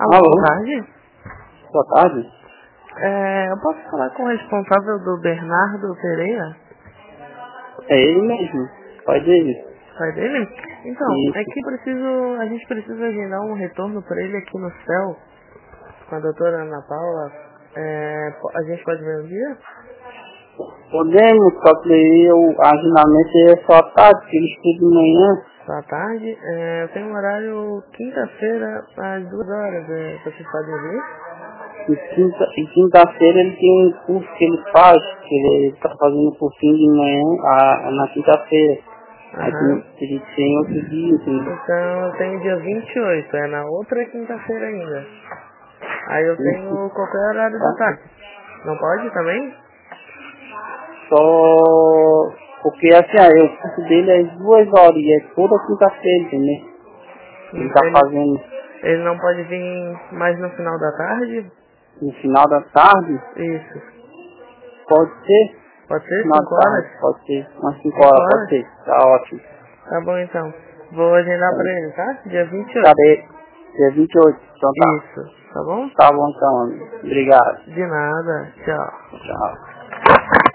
Alô, Alô? boa tarde. Boa tarde. Eu posso falar com o responsável do Bernardo Pereira? É ele mesmo. Pode ir. Pai dele? Então, é Isso. que a gente precisa agendar um retorno para ele aqui no céu, com a doutora Ana Paula. A gente pode ver um dia? Podemos, só que aí o agendamento é só à tarde, que ele estuda de manhã. Boa tarde. Eu tenho um horário quinta-feira às 2 horas. Vocês podem vir? E quinta-feira ele tem um curso que ele faz, que ele está fazendo um cursinho de manhã na quinta-feira. Aí Aham. ele tem outro dia, entendeu? Então, eu tenho dia 28, é na outra quinta-feira ainda. Aí eu Isso, tenho qualquer horário da tá? tarde. Não pode também? Só porque assim, aí, o curso dele é 2 horas e é toda quinta-feira, entendeu? Ele tá fazendo Ele não pode vir mais no final da tarde? no final da tarde. Isso. Pode ser? Pode ser Final 5 da horas? tarde, pode ser. Umas 5 5 horas, pode horas? ser. Tá ótimo. Tá bom então. Vou agendar Tá. pra ele, tá? Dia 28. Cadê? Dia 28. Então tá. Isso. Tá bom? Tá bom então. Obrigado. De nada. Tchau. Tchau.